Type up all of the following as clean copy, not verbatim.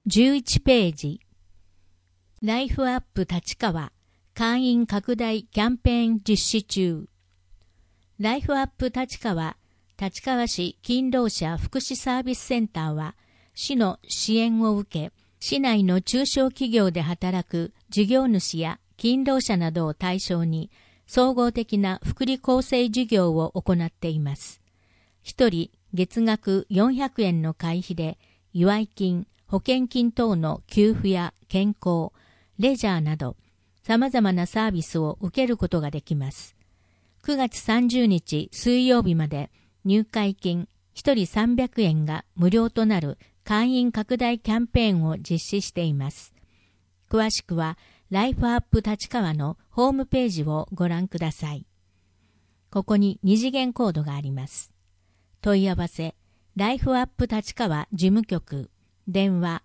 11ページ。ライフアップ立川会員拡大キャンペーン実施中。ライフアップ立川立川市勤労者福祉サービスセンターは、市の支援を受け、市内の中小企業で働く事業主や勤労者などを対象に、総合的な福利厚生事業を行っています。一人月額400円の会費で、祝い金、保険金等の給付や健康、レジャーなど、様々なサービスを受けることができます。9月30日水曜日まで、入会金1人300円が無料となる会員拡大キャンペーンを実施しています。詳しくは、ライフアップ立川のホームページをご覧ください。ここに二次元コードがあります。問い合わせ、ライフアップ立川事務局、電話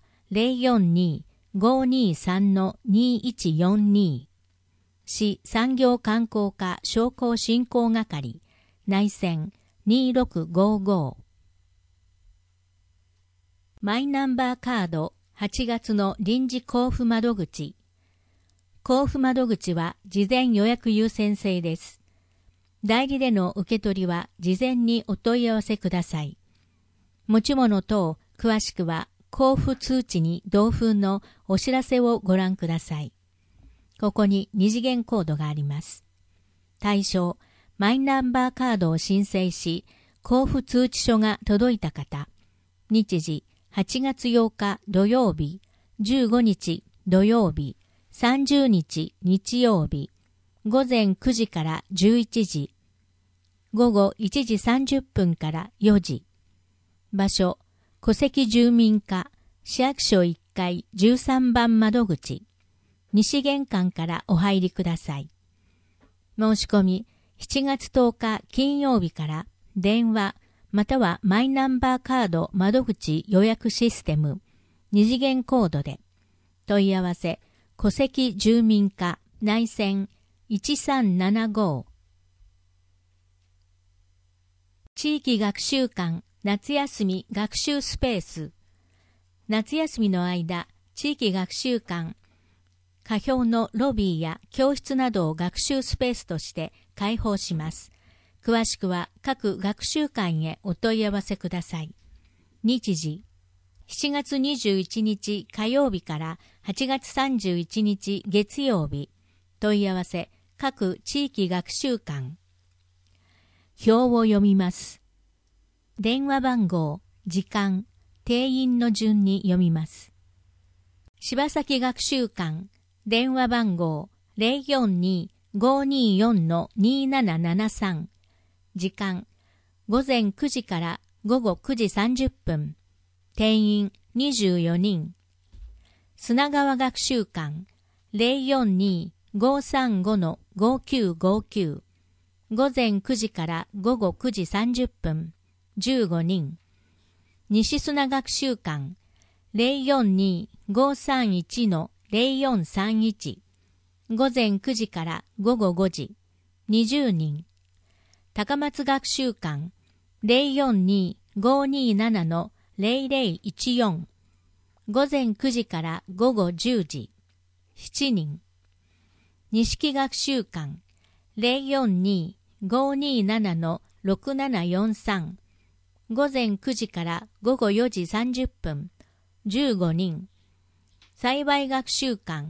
042-523-2142 市産業観光課商工振興係内線2655マイナンバーカード8月の臨時交付窓口。交付窓口は事前予約優先制です。代理での受け取りは事前にお問い合わせください。持ち物等詳しくは交付通知に同封のお知らせをご覧ください。ここに二次元コードがあります。対象、マイナンバーカードを申請し、交付通知書が届いた方。日時、8月8日土曜日、15日土曜日、30日日曜日、午前9時から11時、午後1時30分から4時。場所、戸籍住民課、市役所1階13番窓口。西玄関からお入りください。申し込み、7月10日金曜日から電話またはマイナンバーカード窓口予約システム二次元コードで問い合わせ戸籍住民課内線1375地域学習館夏休み学習スペース夏休みの間地域学習館課表のロビーや教室などを学習スペースとして開放します。詳しくは各学習館へお問い合わせください。日時、7月21日火曜日から8月31日月曜日。問い合わせ各地域学習館。表を読みます。電話番号、時間、定員の順に読みます。柴崎学習館。電話番号 042-524-2773 時間午前9時から午後9時30分定員24人砂川学習館 042-535-5959 午前9時から午後9時30分15人西砂学習館 042-531-0431 午前9時から午後5時20人高松学習館 042-527-0014 午前9時から午後10時7人西学習館 042-527-6743 午前9時から午後4時30分15人幸学習館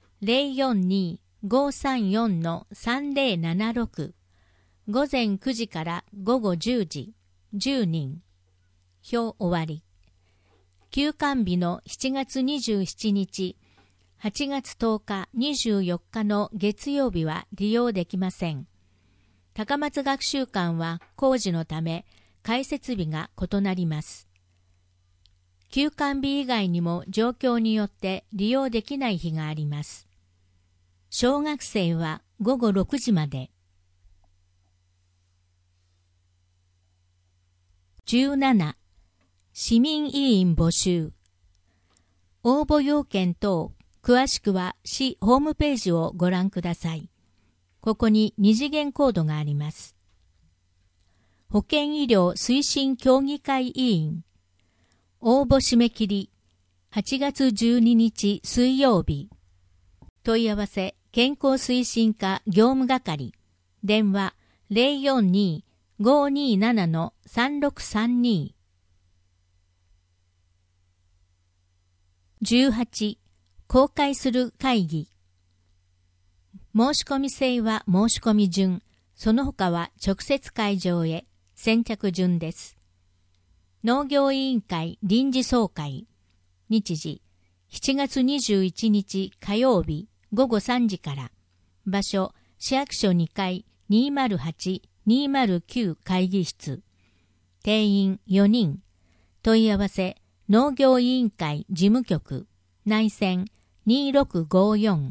042-534-3076 午前9時から午後10時10人表終わり休館日の7月27日8月10日24日の月曜日は利用できません。高松学習館は工事のため開設日が異なります。休館日以外にも状況によって利用できない日があります。小学生は午後6時まで。17. 市民委員募集。応募要件等、詳しくは市ホームページをご覧ください。ここに二次元コードがあります。保健医療推進協議会委員。応募締め切り 8月12日水曜日。問い合わせ健康推進課業務係。電話 042-527-3632。18. 公開する会議。申し込み制は申し込み順、その他は直接会場へ、先着順です。農業委員会臨時総会。日時、7月21日火曜日午後3時から。場所、市役所2階208-209会議室。定員4人。問い合わせ、農業委員会事務局。内線2654。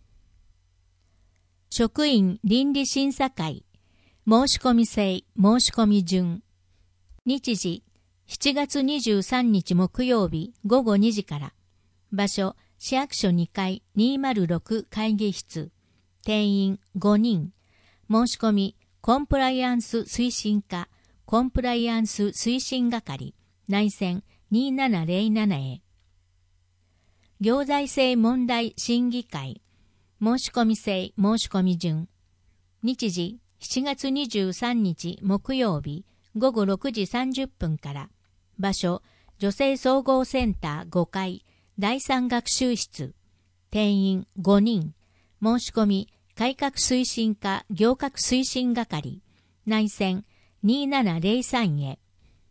職員倫理審査会。申し込み制、申し込み順。日時、7月23日木曜日午後2時から。場所、市役所2階206会議室。定員5人。申し込み、コンプライアンス推進課、コンプライアンス推進係、内線2707へ。行財政問題審議会。申し込み制、申し込み順。日時、7月23日木曜日午後6時30分から。場所、女性総合センター5階、第3学習室。定員5人。申し込み、改革推進課行革推進係。内線2703へ。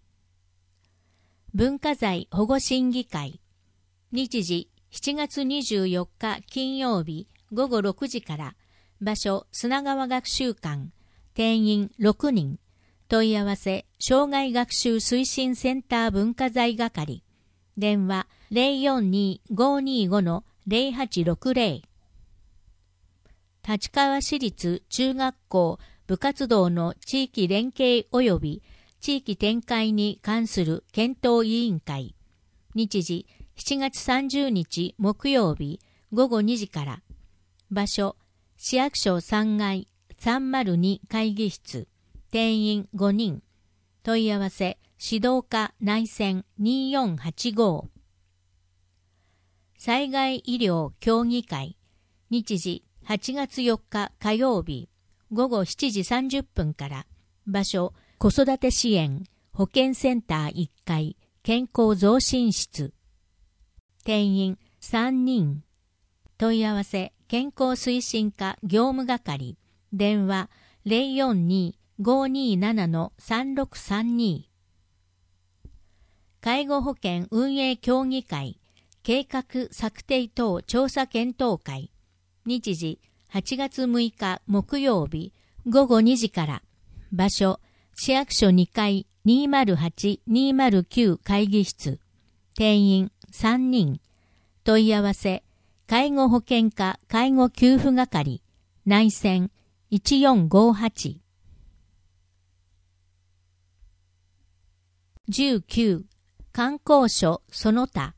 文化財保護審議会。日時、7月24日金曜日午後6時から。場所、砂川学習館。定員6人。問い合わせ、障害学習推進センター文化財係。電話 042-525-0860。立川市立中学校部活動の地域連携及び地域展開に関する検討委員会。日時、7月30日木曜日午後2時から。場所、市役所3階302会議室。定員5人。問い合わせ、指導課内線2485。災害医療協議会。日時、8月4日火曜日午後7時30分から。場所、子育て支援保健センター1階健康増進室。定員3人。問い合わせ、健康推進課業務係。電話 042-527-3632。介護保険運営協議会計画策定等調査検討会。日時、8月6日木曜日午後2時から。場所、市役所2階208-209会議室。定員3人。問い合わせ、介護保険課介護給付係。内線1458。19. 観光所その他。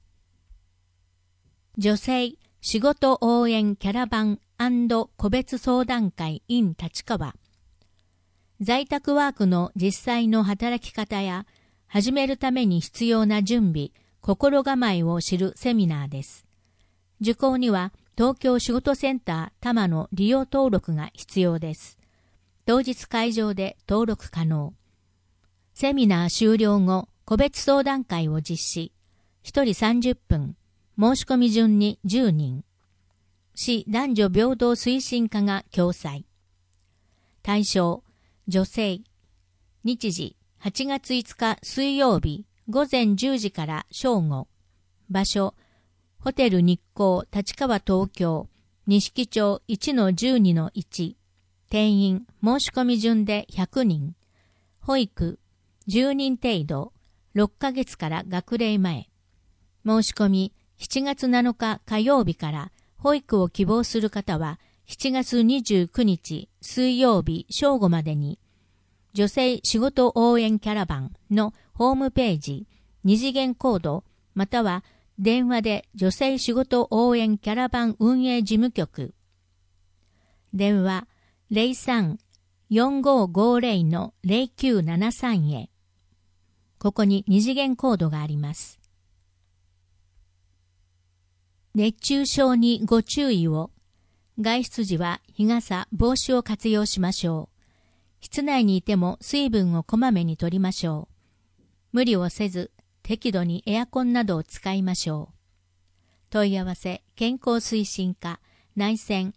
女性仕事応援キャラバン&個別相談会 in 立川。在宅ワークの実際の働き方や始めるために必要な準備、心構えを知るセミナーです。受講には東京仕事センター多摩の利用登録が必要です。当日会場で登録可能。セミナー終了後、個別相談会を実施。1人30分。申し込み順に10人。市男女平等推進課が共催。対象、女性。日時、8月5日水曜日午前10時から正午。場所、ホテル日光立川東京錦町 1-12-1。定員申し込み順で100人。保育10人程度。6ヶ月から学齢前。申し込み7月7日火曜日から保育を希望する方は7月29日水曜日正午までに女性仕事応援キャラバンのホームページ2次元コードまたは電話で女性仕事応援キャラバン運営事務局電話 03-4550-0973 へ。ここに2次元コードがあります。 熱中症にご注意を。外出時は日傘、帽子を活用しましょう。室内にいても水分をこまめに取りましょう。無理をせず、適度にエアコンなどを使いましょう。問い合わせ、健康推進課、内線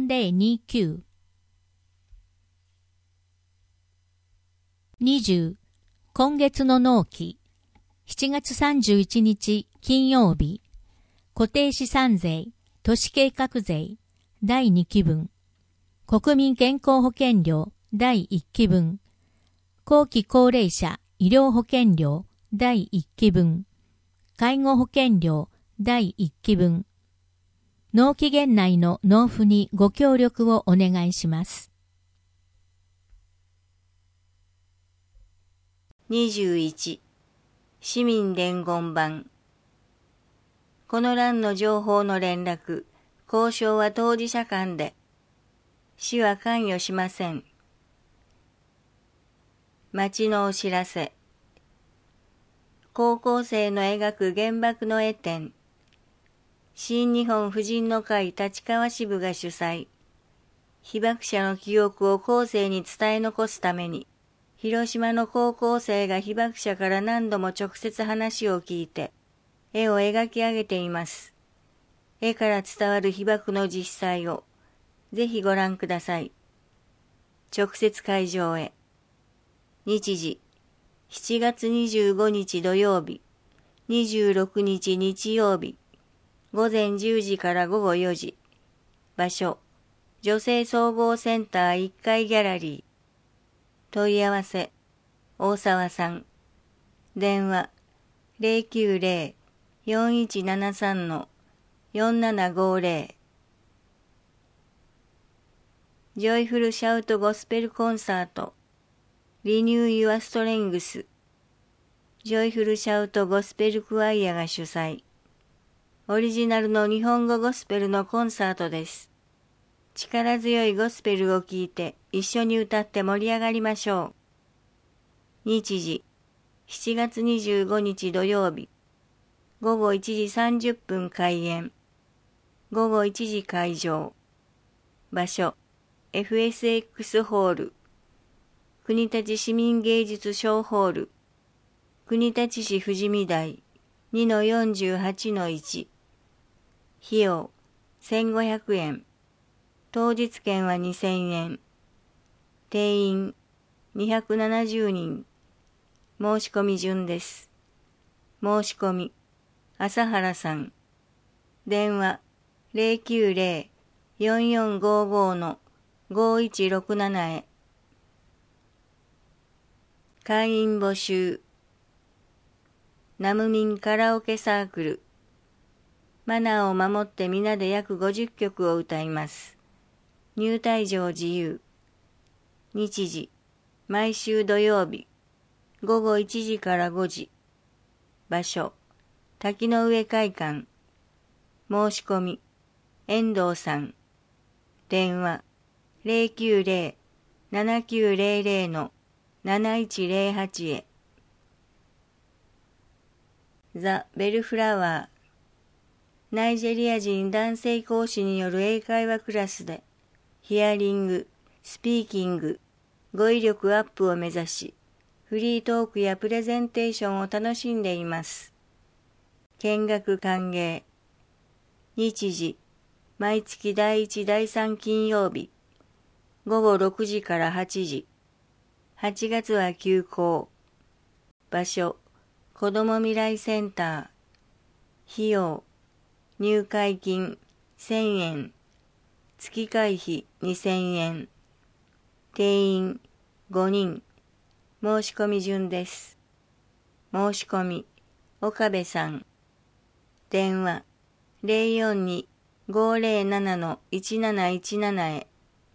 4029。20、今月の納期。7月31日金曜日。固定資産税、都市計画税、第2期分。国民健康保険料、第1期分。後期高齢者医療保険料、第1期分。介護保険料、第1期分。納期限内の納付にご協力をお願いします。 21、市民伝言板。この欄の情報の連絡、交渉は当事者間で、市は関与しません。町のお知らせ。高校生の描く原爆の絵展。新日本婦人の会立川支部が主催。被爆者の記憶を後世に伝え残すために、広島の高校生が被爆者から何度も直接話を聞いて、絵を描き上げています。絵から伝わる被爆の実際を、ぜひご覧ください。直接会場へ。日時、7月25日土曜日、26日日曜日、午前10時から午後4時。場所、女性総合センター1階ギャラリー。問い合わせ、大沢さん。電話、090-4173-4750。ジョイフルシャウトゴスペルコンサート。リニュー・ユア・ストレングス。ジョイフルシャウトゴスペルクワイアが主催。オリジナルの日本語ゴスペルのコンサートです。力強いゴスペルを聴いて一緒に歌って盛り上がりましょう。日時、7月25日土曜日、午後1時30分開演、午後1時会場。場所、FSX ホール、国立市民芸術小ホール、国立市富士見台 2-48-1。費用、1500円。当日券は2000円。定員、270人。申し込み順です。申し込み、朝原さん。電話、090-4455-5167 へ。会員募集。ナムミンカラオケサークル。マナーを守って皆で約50曲を歌います。入退場自由。日時、毎週土曜日、午後1時から5時。場所、滝の上会館。申し込み、遠藤さん。電話、090-7900-7108 へ。ザ・ベルフラワー。ナイジェリア人男性講師による英会話クラスで、ヒアリング、スピーキング、語彙力アップを目指し、フリートークやプレゼンテーションを楽しんでいます。見学歓迎。日時、毎月第1、第3金曜日、午後6時から8時。8月は休校。場所、子ども未来センター。費用、入会金1000円。月会費2000円。定員5人。申し込み順です。申し込み、岡部さん。電話、042-507-1717 へ。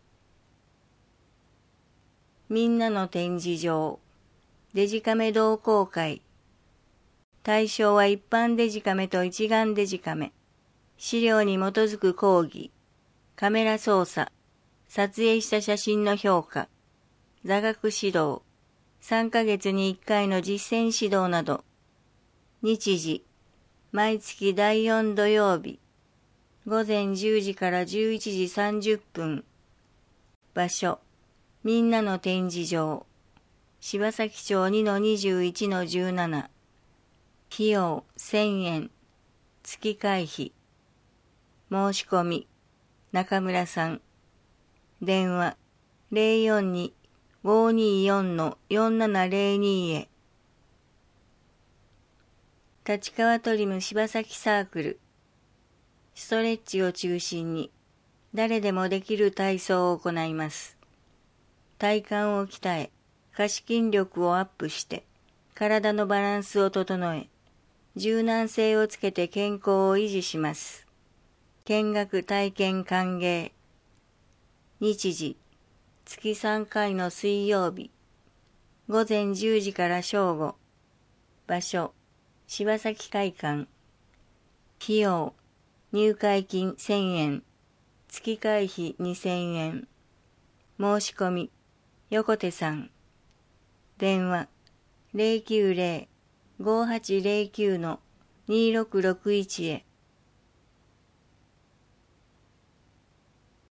みんなの展示場。デジカメ同好会。対象は一般デジカメと一眼デジカメ。資料に基づく講義。カメラ操作。撮影した写真の評価。座学指導。3ヶ月に1回の実践指導など。日時。毎月第4土曜日。 午前10時から11時30分。場所、みんなの展示場。柴崎町 2-21-17。費用1000円。月会費。申し込み、中村さん。電話、042-524-4702 へ。立川トリム柴崎サークル。ストレッチを中心に、誰でもできる体操を行います。体幹を鍛え、下肢筋力をアップして、体のバランスを整え、柔軟性をつけて健康を維持します。見学体験歓迎。日時、月3回の水曜日。午前10時から正午。場所、柴崎会館。費用、入会金1000円。月会費2000円。申し込み、横手さん。電話、090-5809-2661へ。